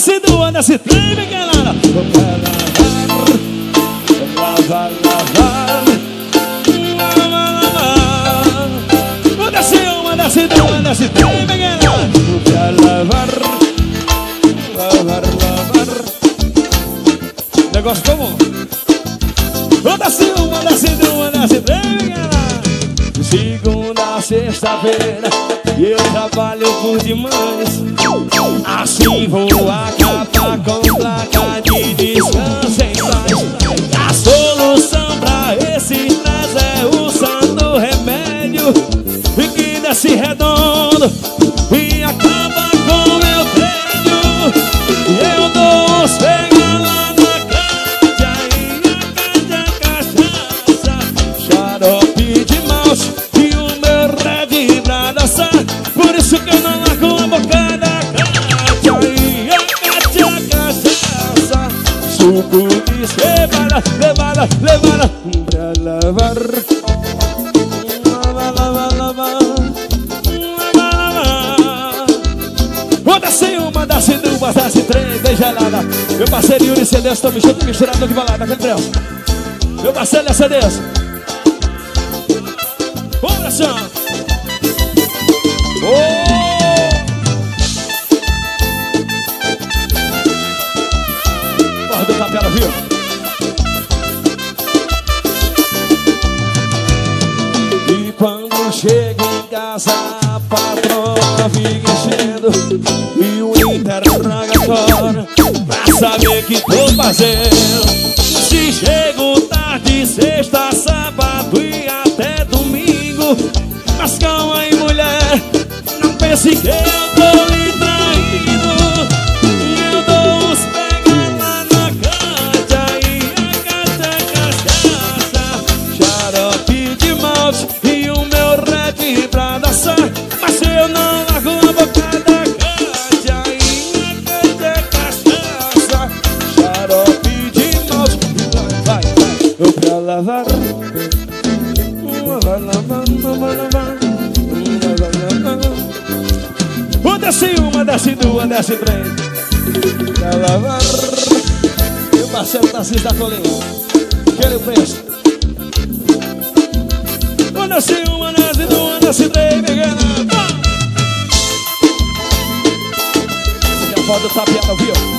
desce duas, desce três, pequenada. Vou pra lavar, lavar, lavar. Vou descer uma, desce duas, desce três, pequenada. Vou pra lavar, lavar, lavar. Negócio comum. Vou descer uma, desce duas, desce três, pequenada. Segunda a sexta-feira eu trabalho por demais. Assim vou acabar com placa de descanso em paz. A solução pra esse estresse é usando remédio que desce redondo e acaba com meu treino. Eu dou os pega lá na caixa e a cachaça, xarope de malte e o meu red pra dançar. Por isso que eu não largo a boca da caixa e a cachaça, suco de cevada, levada, levada pra lavar. Lavar, lavar, lavar, lavar, lavar. Vou descer uma, desce duas, desce três, bem gelada. Meu parceiro Yuri Cedes, estamos juntos misturados de balada, aquele treino. Meu parceiro Cedes. Oração. Porra do Tapera, viu? E quando chego em casa a patroa fica enchendo e o interrogatório pra saber o que tô fazendo. Se chego tarde, sexta, sábado e até domingo. Mas calma aí, mulher, não pense que eu tô lhe traindo. Eu dou os pega lá na caixa e a cachaça, xarope de malte e o meu red pra dançar. Mas eu não largo a boca da caixa e a cachaça, xarope de malte. Vai, vai, eu pra lavar. Lavar, lavar, lavar, lavar. Desce uma, desce duas, desce três pra lavar. E o parceiro Tarcísio da Colinha, aquele preço. Desce uma, desce duas, desce três, pequena. Essa é a foto do Tapiada, viu?